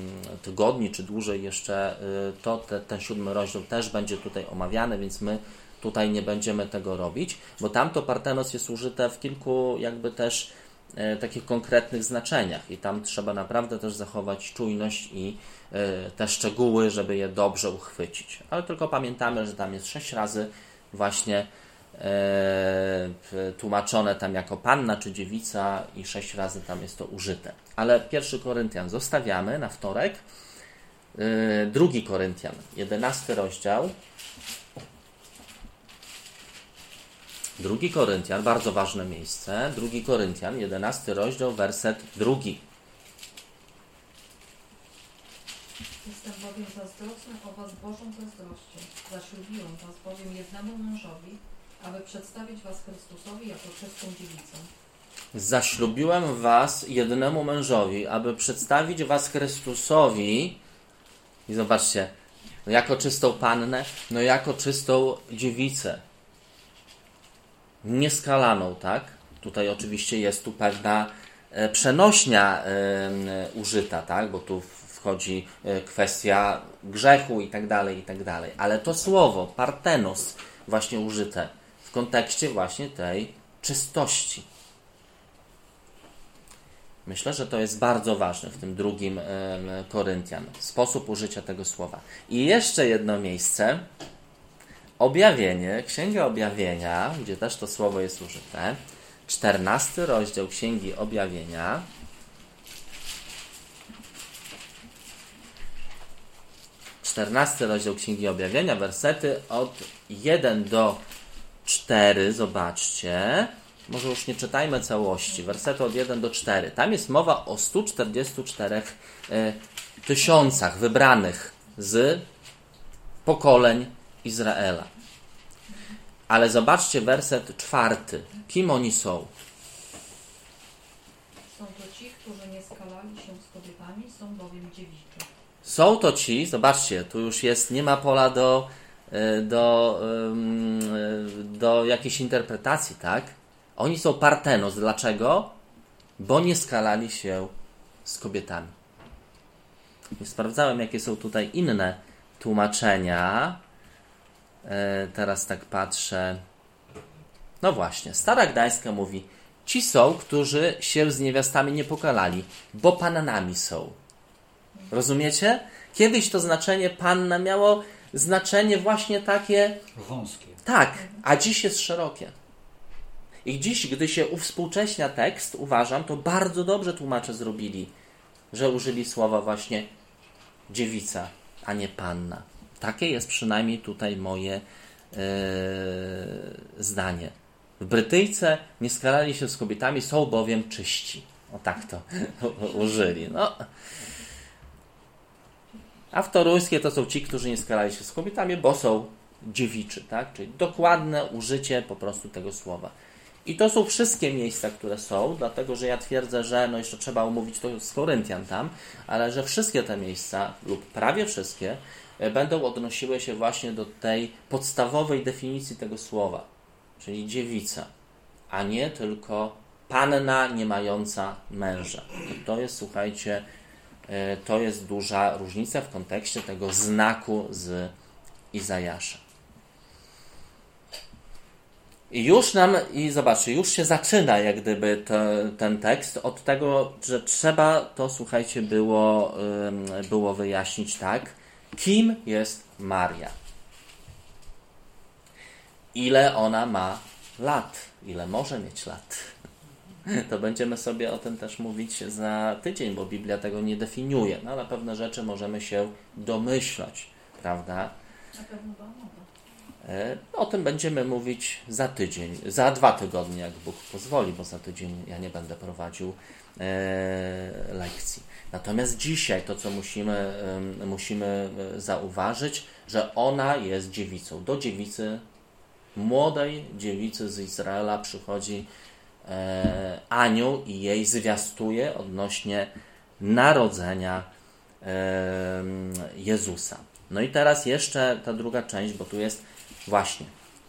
tygodni, czy dłużej jeszcze, ten 7 rozdział też będzie tutaj omawiany, więc my tutaj nie będziemy tego robić, bo tam to partenos jest użyte w kilku jakby też takich konkretnych znaczeniach i tam trzeba naprawdę też zachować czujność i te szczegóły, żeby je dobrze uchwycić. Ale tylko pamiętamy, że tam jest 6 razy właśnie tłumaczone tam jako panna czy dziewica i 6 razy tam jest to użyte. Ale 1 Koryntian zostawiamy na wtorek. 2 Koryntian, 11 rozdział. 2 Koryntian, bardzo ważne miejsce. 2 Koryntian, 11 rozdział, werset 2. Jestem bowiem zazdrosny o was Bożą zazdrością. Zaślubiłem was bowiem jednemu mężowi, aby przedstawić was Chrystusowi jako czystą dziewicę. Zaślubiłem was jednemu mężowi, aby przedstawić was Chrystusowi. I zobaczcie, jako czystą pannę, jako czystą dziewicę. Nieskalaną, tak? Tutaj oczywiście jest tu pewna przenośnia użyta, tak? Bo tu wchodzi kwestia grzechu i tak dalej. Ale to słowo, partenos, właśnie użyte w kontekście właśnie tej czystości. Myślę, że to jest bardzo ważne w tym 2 Koryntian. Sposób użycia tego słowa. I jeszcze jedno miejsce. Objawienie, Księga Objawienia, gdzie też to słowo jest użyte. 14 rozdział Księgi Objawienia. Rozdział Księgi Objawienia, wersety od 1 do 4, zobaczcie. Może już nie czytajmy całości, wersety od 1 do 4. Tam jest mowa o 144 tysiącach wybranych z pokoleń Izraela. Ale zobaczcie werset 4. Kim oni są? Są to ci, którzy nie skalali się z kobietami, są bowiem dziewicze. Są to ci, zobaczcie, tu już jest, nie ma pola do jakiejś interpretacji, tak? Oni są partenos. Dlaczego? Bo nie skalali się z kobietami. Sprawdzałem, jakie są tutaj inne tłumaczenia. Teraz tak patrzę. No właśnie, Stara Gdańska mówi: ci są, którzy się z niewiastami nie pokalali, bo pannami są. Rozumiecie? Kiedyś to znaczenie panna miało znaczenie właśnie takie wąskie. Tak, a dziś jest szerokie. I dziś, gdy się uwspółcześnia tekst, uważam, to bardzo dobrze tłumacze zrobili, że użyli słowa właśnie dziewica, a nie panna. Takie jest przynajmniej tutaj moje zdanie. W Brytyjce nie skalali się z kobietami, są bowiem czyści. O tak to użyli. No. A w toruńskie to są ci, którzy nie skalali się z kobietami, bo są dziewiczy, tak? Czyli dokładne użycie po prostu tego słowa. I to są wszystkie miejsca, które są, dlatego że ja twierdzę, że jeszcze trzeba omówić to z Koryntian tam, ale że wszystkie te miejsca, lub prawie wszystkie, będą odnosiły się właśnie do tej podstawowej definicji tego słowa, czyli dziewica, a nie tylko panna nie mająca męża. To jest, słuchajcie, to jest duża różnica w kontekście tego znaku z Izajasza. I zobaczcie, już się zaczyna jak gdyby ten tekst od tego, że trzeba to, słuchajcie, było wyjaśnić tak, kim jest Maria. Ile ona ma lat, ile może mieć lat. To będziemy sobie o tym też mówić za tydzień, bo Biblia tego nie definiuje. No ale pewne rzeczy możemy się domyślać, prawda? Na pewno była mowa. O tym będziemy mówić za tydzień, za 2 tygodnie, jak Bóg pozwoli, bo za tydzień ja nie będę prowadził lekcji. Natomiast dzisiaj to, co musimy zauważyć, że ona jest dziewicą. Do dziewicy, młodej dziewicy z Izraela przychodzi anioł i jej zwiastuje odnośnie narodzenia Jezusa. No i teraz jeszcze ta druga część, bo tu jest właśnie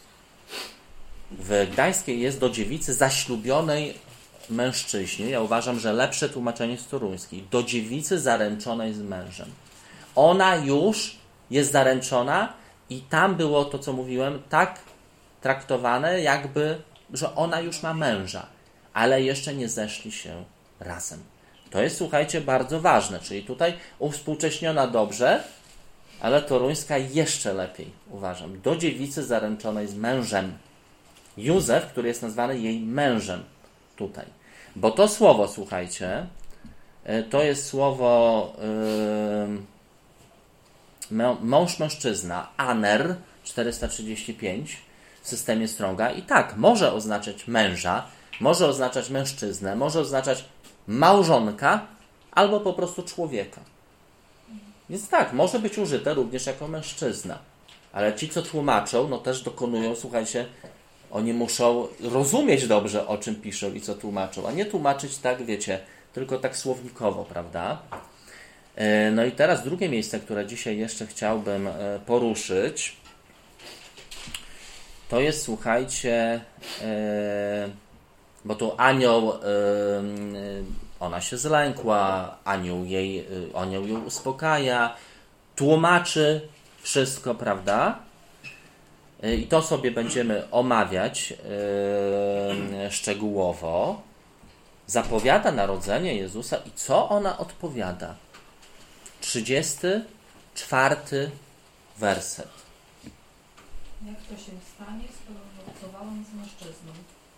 w Gdańskiej jest do dziewicy zaślubionej mężczyźnie. Ja uważam, że lepsze tłumaczenie z toruńskiej. Do dziewicy zaręczonej z mężem. Ona już jest zaręczona i tam było to, co mówiłem, tak traktowane jakby, że ona już ma męża, ale jeszcze nie zeszli się razem. To jest, słuchajcie, bardzo ważne, czyli tutaj uwspółcześniona dobrze, ale toruńska jeszcze lepiej, uważam, do dziewicy zaręczonej z mężem. Józef, który jest nazwany jej mężem tutaj. Bo to słowo, słuchajcie, to jest słowo mąż-mężczyzna, aner 435 w systemie Stronga i tak, może oznaczać męża, może oznaczać mężczyznę, może oznaczać małżonka albo po prostu człowieka. Więc tak, może być użyte również jako mężczyzna. Ale ci, co tłumaczą, no też dokonują, słuchajcie, oni muszą rozumieć dobrze, o czym piszą i co tłumaczą, a nie tłumaczyć tak, wiecie, tylko tak słownikowo, prawda? No i teraz drugie miejsce, które dzisiaj jeszcze chciałbym poruszyć, to jest, słuchajcie, bo tu anioł, ona się zlękła, anioł ją uspokaja, tłumaczy wszystko, prawda? I to sobie będziemy omawiać szczegółowo. Zapowiada narodzenie Jezusa i co ona odpowiada? 34 werset. Jak to się stanie, skoro obcowałam z mężczyzną?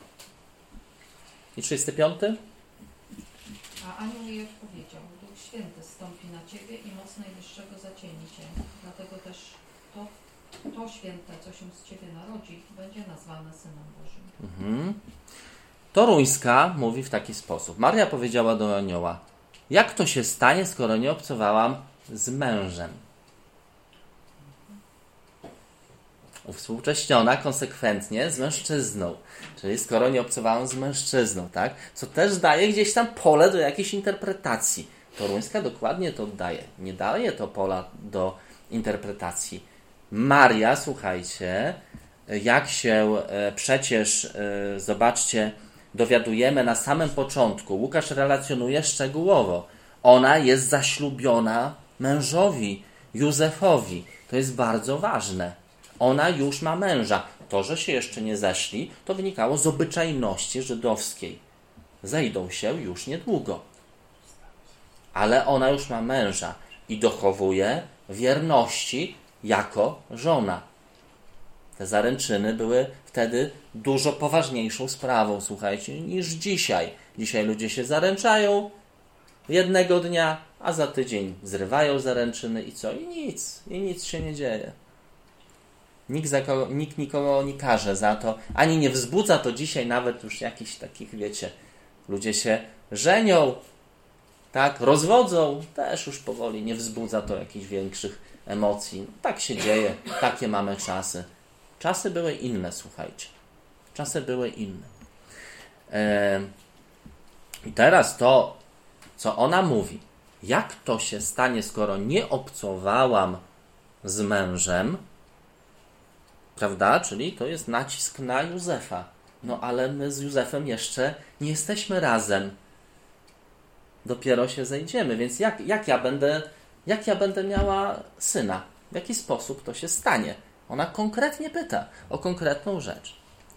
I 35? A anioł jej odpowiedział: Duch Święty stąpi na ciebie i moc Najwyższego zacieni cię. Dlatego też to święte, co się z ciebie narodzi, będzie nazwane Synem Bożym. Toruńska mówi w taki sposób. Maria powiedziała do anioła: jak to się stanie, skoro nie obcowałam z mężem? Uwspółcześniona konsekwentnie z mężczyzną. Czyli skoro nie obcowałam z mężczyzną, tak? Co też daje gdzieś tam pole do jakiejś interpretacji. Toruńska dokładnie to daje. Nie daje to pola do interpretacji. Maria, słuchajcie, jak się przecież, zobaczcie, dowiadujemy na samym początku. Łukasz relacjonuje szczegółowo. Ona jest zaślubiona mężowi, Józefowi. To jest bardzo ważne. Ona już ma męża. To, że się jeszcze nie zeszli, to wynikało z obyczajności żydowskiej. Zejdą się już niedługo. Ale ona już ma męża i dochowuje wierności jako żona. Te zaręczyny były wtedy dużo poważniejszą sprawą, słuchajcie, niż dzisiaj. Dzisiaj ludzie się zaręczają jednego dnia, a za tydzień zrywają zaręczyny i co? I nic się nie dzieje. Nikt nikogo nie karze za to, ani nie wzbudza to dzisiaj nawet już jakichś takich, wiecie, ludzie się żenią, tak, rozwodzą, też już powoli nie wzbudza to jakichś większych emocji. Tak się dzieje, takie mamy czasy. Czasy były inne, słuchajcie. Czasy były inne. I teraz to, co ona mówi. Jak to się stanie, skoro nie obcowałam z mężem? Prawda? Czyli to jest nacisk na Józefa. No ale my z Józefem jeszcze nie jesteśmy razem. Dopiero się zejdziemy. Więc jak ja będę miała syna? W jaki sposób to się stanie? Ona konkretnie pyta o konkretną rzecz.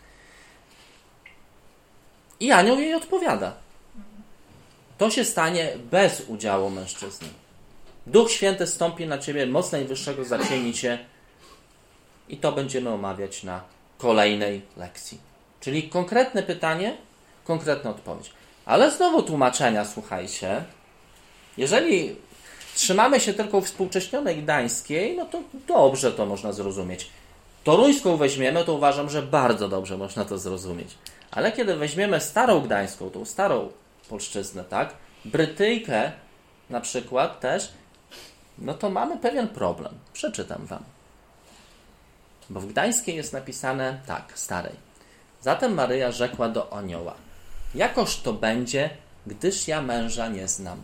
I anioł jej odpowiada. To się stanie bez udziału mężczyzny. Duch Święty stąpi na ciebie, moc Najwyższego zacieni cię. I to będziemy omawiać na kolejnej lekcji. Czyli konkretne pytanie, konkretna odpowiedź. Ale znowu tłumaczenia, słuchajcie. Jeżeli trzymamy się tylko współcześnionej gdańskiej, no to dobrze to można zrozumieć. Toruńską weźmiemy, to uważam, że bardzo dobrze można to zrozumieć. Ale kiedy weźmiemy starą gdańską, tą starą polszczyznę, tak? Brytyjkę na przykład też, no to mamy pewien problem. Przeczytam wam. Bo w gdańskiej jest napisane tak, starej. Zatem Maryja rzekła do anioła: jakoż to będzie, gdyż ja męża nie znam.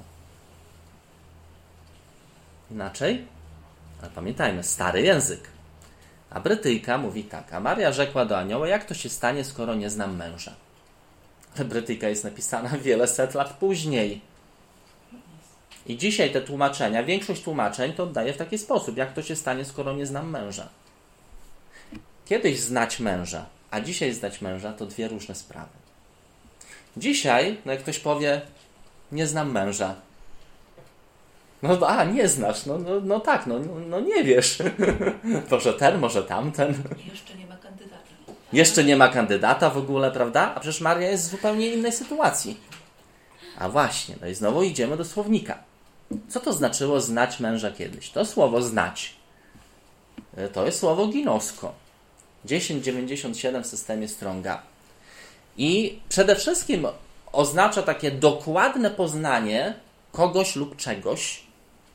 Inaczej? Ale pamiętajmy, stary język. A Brytyjka mówi tak. A Maria rzekła do anioła: jak to się stanie, skoro nie znam męża? Brytyjka jest napisana wiele set lat później. I dzisiaj te tłumaczenia, większość tłumaczeń to oddaje w taki sposób. Jak to się stanie, skoro nie znam męża? kiedyś znać męża, a dzisiaj znać męża to dwie różne sprawy. Dzisiaj, no jak ktoś powie, nie znam męża. No, nie znasz, no tak, nie wiesz. Może ten, może tamten. Jeszcze nie ma kandydata. Jeszcze nie ma kandydata w ogóle, prawda? A przecież Maria jest w zupełnie innej sytuacji. A właśnie, no i znowu idziemy do słownika. Co to znaczyło znać męża kiedyś? To słowo znać. To jest słowo ginosko. 1097 w systemie Stronga. I przede wszystkim oznacza takie dokładne poznanie kogoś lub czegoś,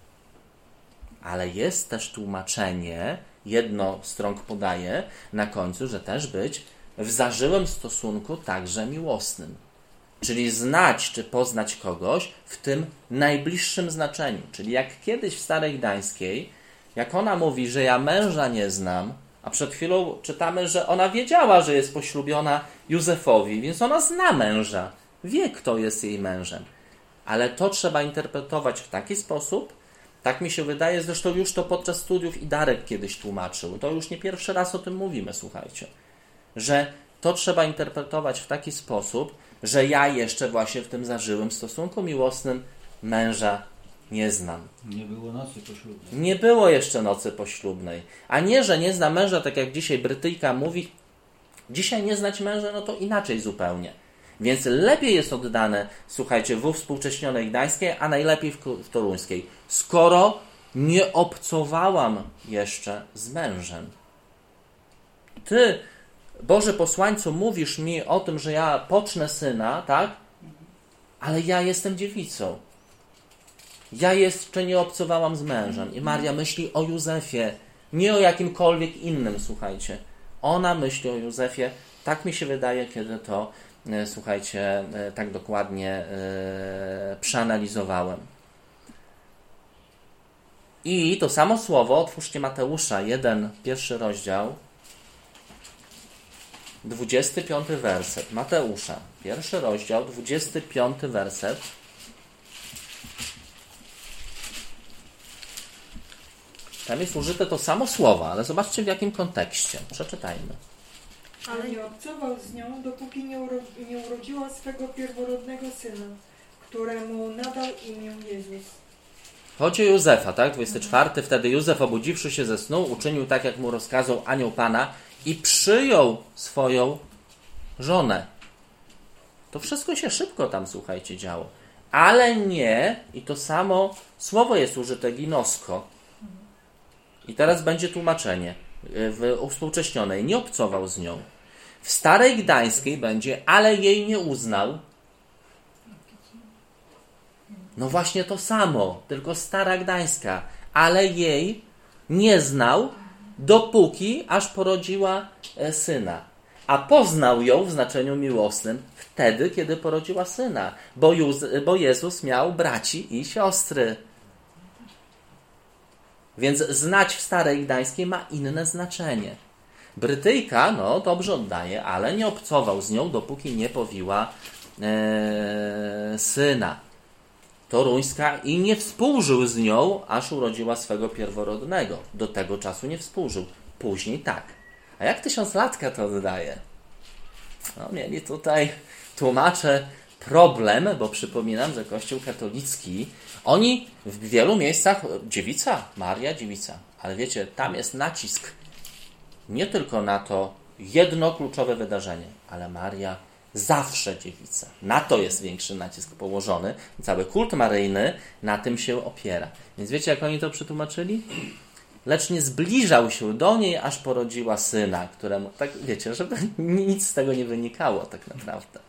ale jest też tłumaczenie, jedno Strong podaje na końcu, że też być w zażyłym stosunku także miłosnym. Czyli znać czy poznać kogoś w tym najbliższym znaczeniu. Czyli jak kiedyś w Starej Gdańskiej, jak ona mówi, że ja męża nie znam, a przed chwilą czytamy, że ona wiedziała, że jest poślubiona Józefowi, więc ona zna męża, wie, kto jest jej mężem. Ale to trzeba interpretować w taki sposób, tak mi się wydaje, zresztą już to podczas studiów i Darek kiedyś tłumaczył, to już nie pierwszy raz o tym mówimy, słuchajcie, że to trzeba interpretować w taki sposób, że ja jeszcze właśnie w tym zażyłym stosunku miłosnym męża nie znam. Nie było nocy poślubnej. Nie było jeszcze nocy poślubnej. A nie, że nie zna męża, tak jak dzisiaj Brytyjka mówi, dzisiaj nie znać męża, no to inaczej zupełnie. Więc lepiej jest oddane, słuchajcie, w uwspółcześnionej gdańskiej, a najlepiej w toruńskiej. Skoro nie obcowałam jeszcze z mężem. Ty, Boże posłańcu, mówisz mi o tym, że ja pocznę syna, tak? Ale ja jestem dziewicą. Ja jeszcze nie obcowałam z mężem. I Maria myśli o Józefie, nie o jakimkolwiek innym, słuchajcie. Ona myśli o Józefie, tak mi się wydaje, kiedy to, słuchajcie, tak dokładnie przeanalizowałem. I to samo słowo, otwórzcie Mateusza 1, pierwszy rozdział, 25 werset. Mateusza, pierwszy rozdział, 25 werset. Tam jest użyte to samo słowo, ale zobaczcie w jakim kontekście. Przeczytajmy. Ale nie obcował z nią, dopóki nie urodziła swego pierworodnego syna, któremu nadał imię Jezus. Chodzi o Józefa, tak? 24. Wtedy Józef, obudziwszy się ze snu, uczynił tak, jak mu rozkazał anioł Pana i przyjął swoją żonę. To wszystko się szybko tam, słuchajcie, działo. Ale nie, i to samo słowo jest użyte ginosko. I teraz będzie tłumaczenie. W uwspółcześnionej nie obcował z nią. W Starej Gdańskiej będzie, ale jej nie uznał. No właśnie to samo, tylko Stara Gdańska. Ale jej nie znał, dopóki aż porodziła syna. A poznał ją w znaczeniu miłosnym wtedy, kiedy porodziła syna. Bo Jezus miał braci i siostry. Więc znać w Starej Gdańskiej ma inne znaczenie. Brytyjka, no dobrze oddaje, ale nie obcował z nią, dopóki nie powiła syna. Toruńska i nie współżył z nią, aż urodziła swego pierworodnego. Do tego czasu nie współżył. Później tak. A jak 1000-latka to oddaje? No, mieli tutaj tłumacze problem, bo przypominam, że Kościół katolicki, oni w wielu miejscach, dziewica, Maria dziewica, ale wiecie, tam jest nacisk nie tylko na to jedno kluczowe wydarzenie, ale Maria zawsze dziewica. Na to jest większy nacisk położony. Cały kult maryjny na tym się opiera. Więc wiecie, jak oni to przetłumaczyli? Lecz nie zbliżał się do niej, aż porodziła syna, któremu, tak wiecie, żeby nic z tego nie wynikało tak naprawdę.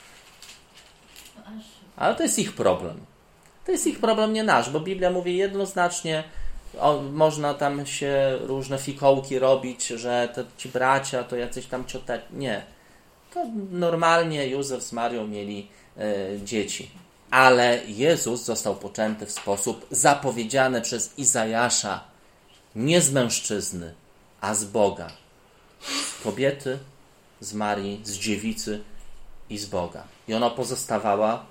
Ale to jest ich problem. To jest ich problem, nie nasz, bo Biblia mówi jednoznacznie, można tam się różne fikołki robić, że ci bracia to jacyś tam nie. To normalnie Józef z Marią mieli dzieci. Ale Jezus został poczęty w sposób zapowiedziany przez Izajasza. Nie z mężczyzny, a z Boga. Z kobiety, z Marii, z dziewicy i z Boga. I ona pozostawała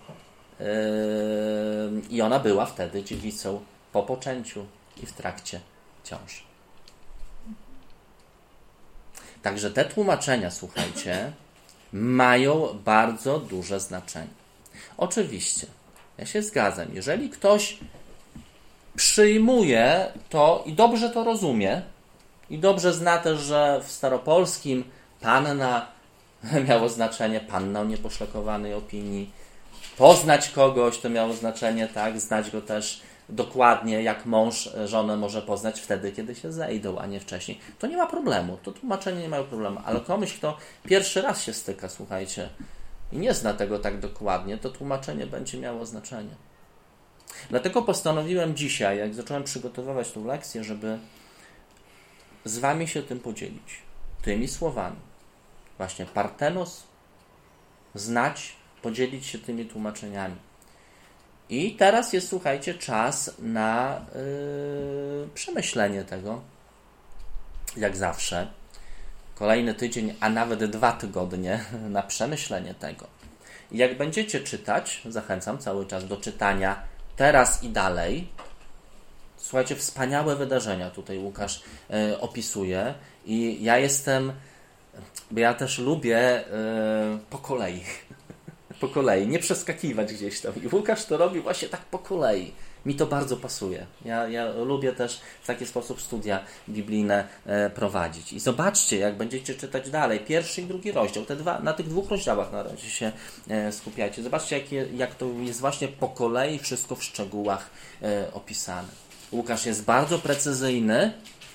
i ona była wtedy dziewicą po poczęciu i w trakcie ciąży. Także te tłumaczenia, słuchajcie, mają bardzo duże znaczenie. Oczywiście, ja się zgadzam, jeżeli ktoś przyjmuje to i dobrze to rozumie, i dobrze zna też, że w staropolskim panna miało znaczenie, panna o nieposzlakowanej opinii, poznać kogoś to miało znaczenie, tak, znać go też dokładnie, jak mąż żonę może poznać wtedy, kiedy się zejdą, a nie wcześniej. To nie ma problemu, to tłumaczenie nie ma problemu, ale komuś, kto pierwszy raz się styka, słuchajcie, i nie zna tego tak dokładnie, to tłumaczenie będzie miało znaczenie. Dlatego postanowiłem dzisiaj, jak zacząłem przygotowywać tę lekcję, żeby z wami się tym podzielić, tymi słowami. Właśnie partenos, znać, podzielić się tymi tłumaczeniami. I teraz jest, słuchajcie, czas na przemyślenie tego, jak zawsze. Kolejny tydzień, a nawet 2 tygodnie na przemyślenie tego. I jak będziecie czytać, zachęcam cały czas do czytania teraz i dalej. Słuchajcie, wspaniałe wydarzenia tutaj Łukasz opisuje i ja też lubię po kolei. Po kolei, nie przeskakiwać gdzieś tam. I Łukasz to robi właśnie tak po kolei. Mi to bardzo pasuje. Ja lubię też w taki sposób studia biblijne prowadzić. I zobaczcie, jak będziecie czytać dalej, 1. i 2 rozdział. Na tych 2 rozdziałach na razie się skupiajcie. Zobaczcie, jak to jest właśnie po kolei wszystko w szczegółach opisane. Łukasz jest bardzo precyzyjny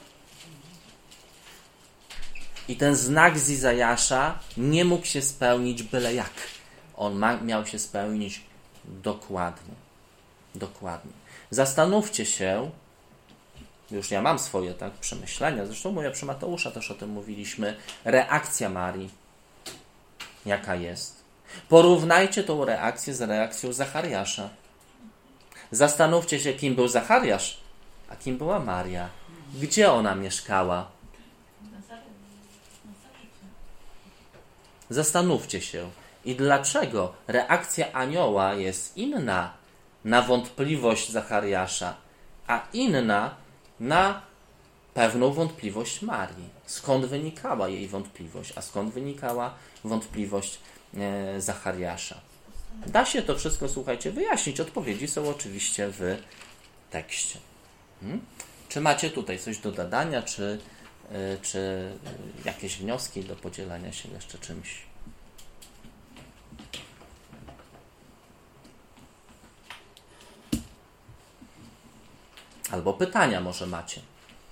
i ten znak z Izajasza nie mógł się spełnić byle jak. On miał się spełnić dokładnie. Dokładnie. Zastanówcie się, już ja mam swoje tak przemyślenia, zresztą mówię, przy Mateusza też o tym mówiliśmy, reakcja Marii, jaka jest. Porównajcie tą reakcję z reakcją Zachariasza. Zastanówcie się, kim był Zachariasz, a kim była Maria. Gdzie ona mieszkała? Zastanówcie się. I dlaczego reakcja anioła jest inna na wątpliwość Zachariasza, a inna na pewną wątpliwość Marii? Skąd wynikała jej wątpliwość, a skąd wynikała wątpliwość Zachariasza? Da się to wszystko, słuchajcie, wyjaśnić. Odpowiedzi są oczywiście w tekście. Czy macie tutaj coś do dodania, czy jakieś wnioski do podzielenia się jeszcze czymś? Albo pytania może macie.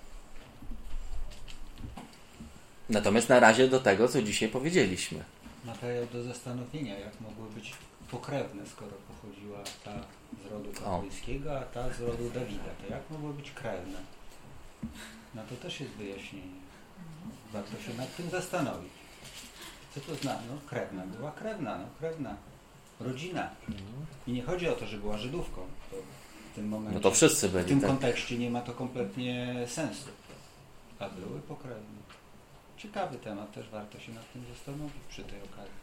Natomiast na razie do tego, co dzisiaj powiedzieliśmy. Materiał do zastanowienia, jak mogły być pokrewne, skoro pochodziła ta z rodu kapłańskiego, a ta z rodu Dawida. To jak mogły być krewne? No to też jest wyjaśnienie. Warto się nad tym zastanowić. Co to znaczy? No krewna. Była krewna, krewna. Rodzina. I nie chodzi o to, że była Żydówką. To w tym momencie, no to wszyscy byli. W tym kontekście nie ma to kompletnie sensu. A były pokrewne. Ciekawy temat, też warto się nad tym zastanowić przy tej okazji.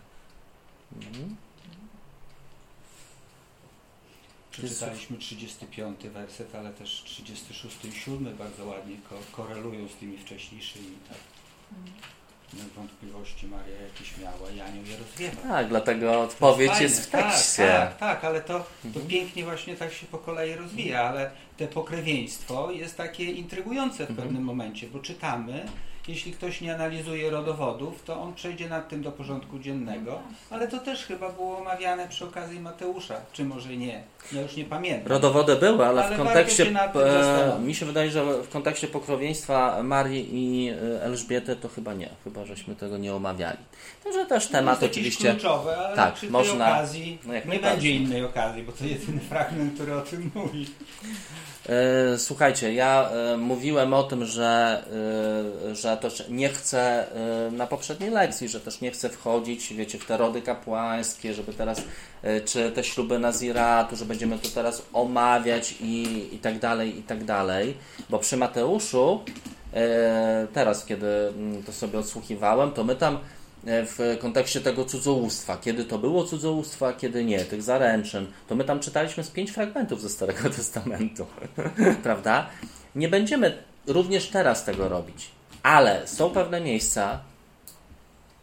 Przeczytaliśmy 35 werset, ale też 36 i 7 bardzo ładnie korelują z tymi wcześniejszymi. Tak? Wątpliwości Maria jakieś miała i anioł je rozwiewa. Tak, dlatego odpowiedź jest w tekście. Tak, ale to pięknie właśnie tak się po kolei rozwija, ale te pokrewieństwo jest takie intrygujące w pewnym momencie, bo czytamy, jeśli ktoś nie analizuje rodowodów, to on przejdzie nad tym do porządku dziennego, ale to też chyba było omawiane przy okazji Mateusza, czy może nie. Ja już nie pamiętam. Rodowody były, ale w kontekście, mi się wydaje, że w kontekście pokrewieństwa Marii i Elżbiety to chyba nie, chyba żeśmy tego nie omawiali. Także też temat jest oczywiście kluczowe, ale tak, przy można, tej okazji nie będzie innej innej okazji, bo to jedyny fragment, który o tym mówi. Słuchajcie, ja mówiłem o tym, że też nie chcę na poprzedniej lekcji, że też nie chcę wchodzić, wiecie, w te rody kapłańskie, żeby teraz, czy te śluby Naziratu, że będziemy to teraz omawiać i tak dalej, bo przy Mateuszu, teraz kiedy to sobie odsłuchiwałem, to my tam w kontekście tego cudzołóstwa, kiedy to było cudzołóstwo, a kiedy nie, tych zaręczyn, to my tam czytaliśmy z 5 fragmentów ze Starego Testamentu, prawda? Nie będziemy również teraz tego robić, ale są pewne miejsca,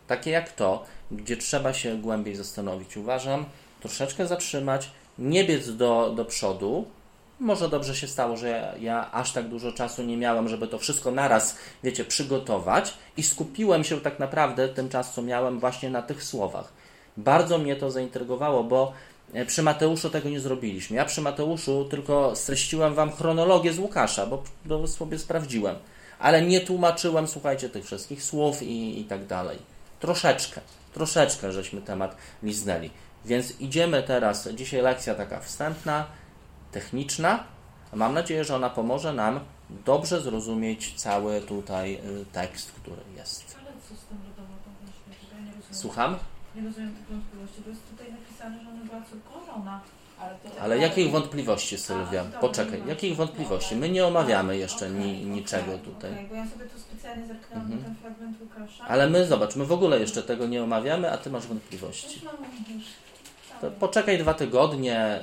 takie jak to, gdzie trzeba się głębiej zastanowić, uważam, troszeczkę zatrzymać, nie biec do przodu. Może dobrze się stało, że ja aż tak dużo czasu nie miałem, żeby to wszystko naraz, wiecie, przygotować i skupiłem się tak naprawdę ten czas, co miałem, właśnie na tych słowach. Bardzo mnie to zaintrygowało, bo przy Mateuszu tego nie zrobiliśmy. Ja przy Mateuszu tylko streściłem wam chronologię z Łukasza, bo sobie sprawdziłem. Ale nie tłumaczyłem, słuchajcie, tych wszystkich słów i tak dalej. Troszeczkę żeśmy temat liznęli. Więc idziemy teraz, dzisiaj lekcja taka wstępna, techniczna. Mam nadzieję, że ona pomoże nam dobrze zrozumieć cały tutaj tekst, który jest. Ale co z tym rodowodem? Ja nie rozumiem. Słucham? Nie rozumiem tych wątpliwości, bo jest tutaj napisane, że ona była córką Arona. Ale jakich wątpliwości, Sylwia? Poczekaj, jakich wątpliwości? My nie omawiamy jeszcze niczego tutaj. Bo ja sobie tu specjalnie zerknęłam na ten fragment Łukasza. Ale my w ogóle jeszcze tego nie omawiamy, a ty masz wątpliwości. To poczekaj 2 tygodnie,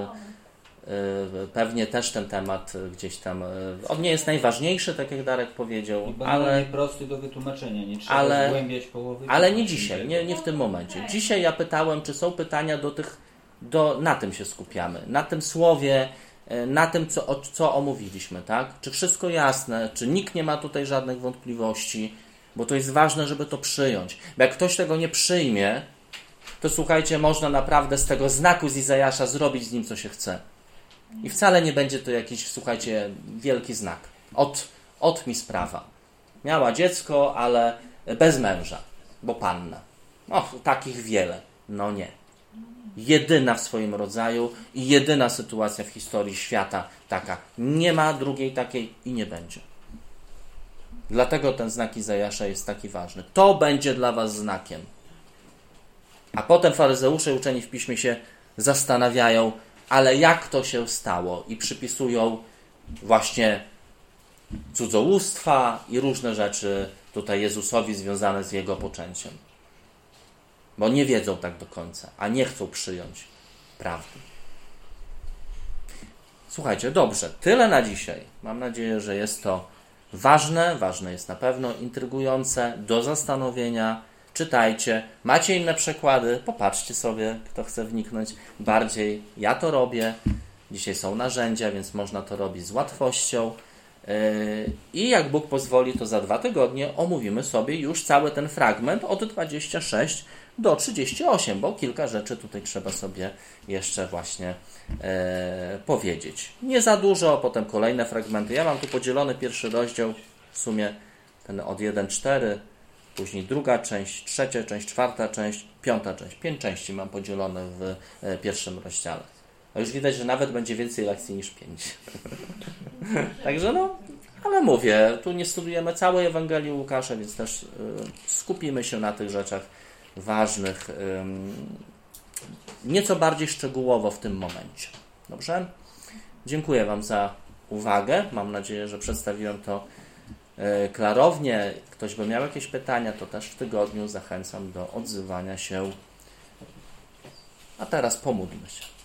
pewnie też ten temat gdzieś tam, on nie jest najważniejszy, tak jak Darek powiedział, ale prosty do wytłumaczenia, nie trzeba zgłębiać połowy. Ale nie dzisiaj, nie w tym momencie. Dzisiaj ja pytałem, czy są pytania na tym się skupiamy, na tym słowie, na tym, co omówiliśmy, tak? Czy wszystko jasne, czy nikt nie ma tutaj żadnych wątpliwości, bo to jest ważne, żeby to przyjąć. Bo jak ktoś tego nie przyjmie, to słuchajcie, można naprawdę z tego znaku z Izajasza zrobić z nim, co się chce. I wcale nie będzie to jakiś, słuchajcie, wielki znak. Od mi sprawa. Miała dziecko, ale bez męża, bo panna. Takich wiele. No nie. Jedyna w swoim rodzaju i jedyna sytuacja w historii świata taka. Nie ma drugiej takiej i nie będzie. Dlatego ten znak Izajasza jest taki ważny. To będzie dla was znakiem. A potem faryzeusze i uczeni w Piśmie się zastanawiają, ale jak to się stało? I przypisują właśnie cudzołóstwa i różne rzeczy tutaj Jezusowi związane z Jego poczęciem. Bo nie wiedzą tak do końca, a nie chcą przyjąć prawdy. Słuchajcie, dobrze, tyle na dzisiaj. Mam nadzieję, że jest to ważne jest na pewno, intrygujące, do zastanowienia. Czytajcie, macie inne przekłady, popatrzcie sobie, kto chce wniknąć bardziej. Ja to robię. Dzisiaj są narzędzia, więc można to robić z łatwością. I jak Bóg pozwoli, to za 2 tygodnie omówimy sobie już cały ten fragment od 26 do 38, bo kilka rzeczy tutaj trzeba sobie jeszcze właśnie powiedzieć. Nie za dużo, potem kolejne fragmenty. Ja mam tu podzielony pierwszy rozdział, w sumie ten od 1-4, później druga część, trzecia część, czwarta część, piąta część. 5 części mam podzielone w pierwszym rozdziale. A już widać, że nawet będzie więcej lekcji niż 5. Także ale mówię, tu nie studujemy całej Ewangelii Łukasza, więc też skupimy się na tych rzeczach ważnych, nieco bardziej szczegółowo w tym momencie. Dobrze? Dziękuję wam za uwagę. Mam nadzieję, że przedstawiłem to klarownie. Ktoś by miał jakieś pytania, to też w tygodniu zachęcam do odzywania się. A teraz pomódlmy się.